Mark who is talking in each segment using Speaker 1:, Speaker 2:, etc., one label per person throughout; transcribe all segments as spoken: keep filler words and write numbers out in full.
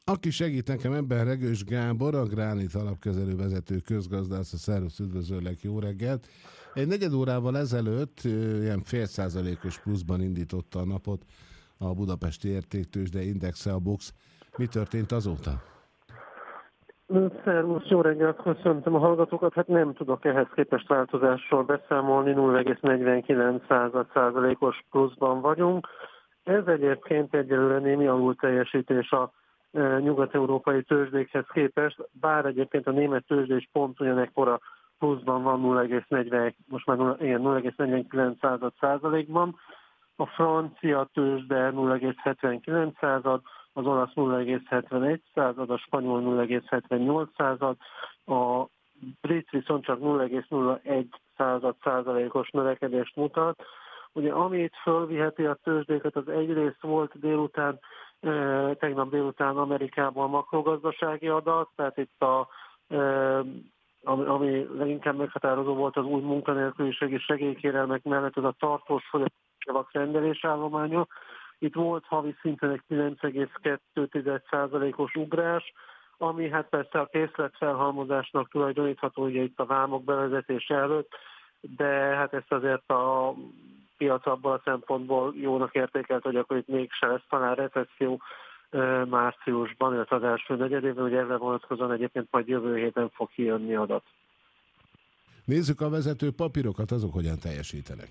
Speaker 1: Aki segít nekem ebben, Regős Gábor, a Gránit alapkezelő vezető közgazdász, a szervusz, üdvözöllek, jó reggelt. Egy negyed órával ezelőtt ilyen fél százalékos pluszban indította a napot a budapesti értéktőzsde indexe, a BUX. Mi történt azóta?
Speaker 2: Szervusz, jó reggelt, köszöntöm a hallgatókat. Hát nem tudok ehhez képest változásról beszámolni, nulla egész negyvenkilenc százalékos pluszban vagyunk. Ez egyébként egyelőre némi alulteljesítés a e, nyugat-európai tőzsdékhez képest, bár egyébként a német tőzsde is pont ugyanekkora pluszban van, nulla egész negyven, most már nulla egész negyvenkilenc százalékban. A francia tőzsde nulla egész hetvenkilenc, az olasz nulla egész hetvenegy, a spanyol nulla egész hetvennyolc, a brit viszont csak nulla egész nulla egy százalékos növekedést mutat. Ugye amit fölviheti a tőzsdéket, az egyrészt volt délután, eh, tegnap délután Amerikában a makrogazdasági adat, tehát itt a, eh, ami, ami leginkább meghatározó volt az új munkanélküliségi segélykérelmek mellett, az a tartós fogyasztósavak rendelésállománya. Itt volt havi szinten egy kilenc egész kettő százalékos ugrás, ami hát persze a készletfelhalmozásnak tulajdonítható ugye itt a vámok bevezetése előtt, de hát ezt azért a piac abban a szempontból jónak értékelt, hogy akkor itt mégse lesz talán recesszió márciusban, illetve az első negyedében, hogy erre vonatkozóan egyébként majd jövő héten fog kijönni adat.
Speaker 1: Nézzük a vezető papírokat, azok hogyan teljesítenek.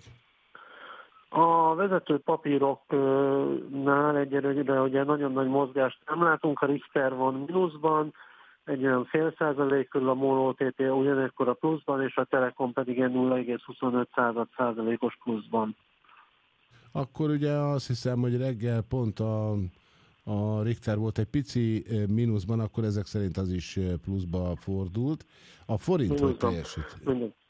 Speaker 2: A vezető papíroknál egyelőre ugye nagyon nagy mozgást nem látunk, a Richter van mínuszban, egy olyan fél százalék körül, a MOL o té té ugyanekkor a pluszban, és a Telekom pedig egy nulla egész huszonöt százalékos pluszban.
Speaker 1: Akkor ugye azt hiszem, hogy reggel pont a, a Richter volt egy pici mínuszban, akkor ezek szerint az is pluszba fordult. A forint hogy teljesít?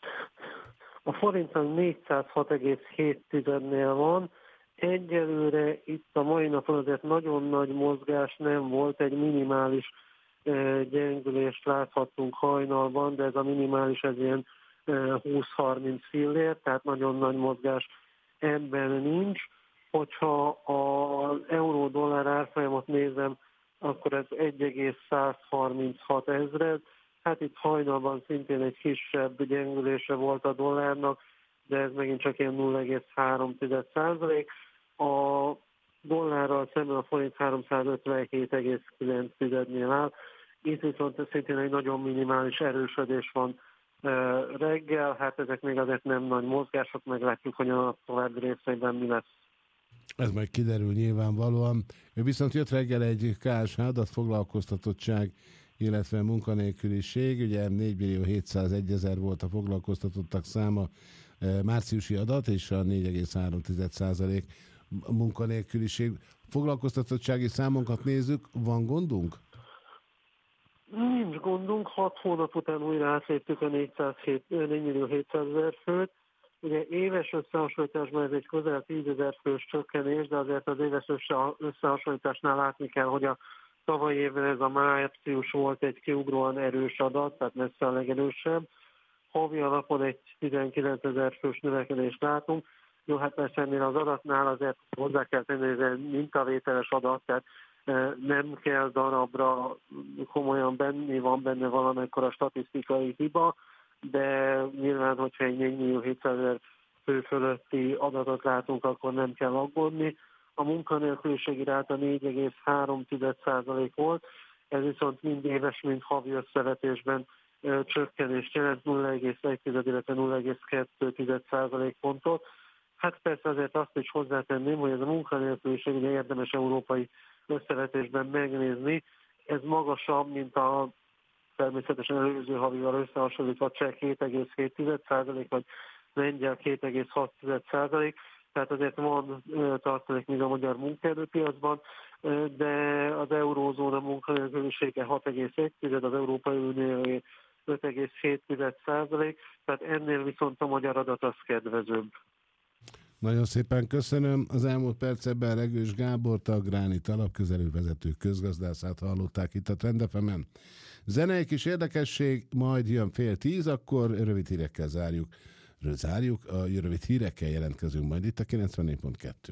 Speaker 2: A forint négyszázhat egész hét-nél van. Egyelőre itt a mai napon azért nagyon nagy mozgás nem volt, egy minimális gyengülést láthattunk hajnalban, de ez a minimális ez ilyen húsz-harminc fillér, tehát nagyon nagy mozgás ebben nincs. Hogyha az euró-dollár árfolyamot nézem, akkor ez egy egész százharminchat ezred. Hát itt hajnalban szintén egy kisebb gyengülése volt a dollárnak, de ez megint csak ilyen nulla egész három százalék. A dollárral szemben a forint háromszázötvenhét egész kilenc-nél áll. Itt viszont szintén egy nagyon minimális erősödés van reggel, hát ezek még azért nem nagy mozgások, meglátjuk, hogy a további részeiben mi lesz.
Speaker 1: Ez majd kiderül nyilvánvalóan. Viszont jött reggel egy ká es há adat, foglalkoztatottság, illetve munkanélküliség, ugye négy millió hétszázegy ezer volt a foglalkoztatottak száma márciusi adat, és a négy egész három százalék munkanélküliség. Foglalkoztatottsági számunkat nézzük, van gondunk?
Speaker 2: Nincs gondunk, hat hónap után újra átléptük a négy millió hétszáz ezer főt. Ugye éves összehasonlításban ez egy közel tízezer fős csökkenés, de azért az éves összehasonlításnál látni kell, hogy a tavalyi évben ez a március volt egy kiugróan erős adat, tehát messze a legerősebb. Havi alapon egy tizenkilencezer fős növekedést látunk. Jó, hát persze ennél az adatnál azért hozzá kell tenni, hogy ez mintavételes adat, tehát nem kell darabra komolyan benni, van benne valamekkor a statisztikai hiba, de nyilván, hogyha egy négy millió hétszáz ezer fő fölötti adatot látunk, akkor nem kell aggódni. A munkanélküliségi ráta négy egész három százalék volt, ez viszont mind éves, mind havi összevetésben ö, csökkenést jelent, nulla egész egy, illetve nulla egész kettő százalékpontot. Hát persze azért azt is hozzátenném, hogy ez a munkanélküliség ugye érdemes európai összevetésben megnézni, ez magasabb, mint a természetesen előző havival összehasonlítva cseh két egész hét százalék, vagy lengyel két egész hat százalék, tehát azért van tartalék még a magyar munkaerőpiacban, de az eurózóna munkanélkülisége hat egész egy, az Európai Unió öt egész hét százalék, tehát ennél viszont a magyar adat az kedvezőbb.
Speaker 1: Nagyon szépen köszönöm. Az elmúlt percekben Regős Gábort, a Gránit alapkezelő vezető közgazdászát hallották itt a Trend ef emen. Zenei kis érdekesség, majd jön fél tíz, akkor rövid hírekkel zárjuk. Zárjuk, a rövid hírekkel jelentkezünk majd itt a kilencvennégy pont kettő.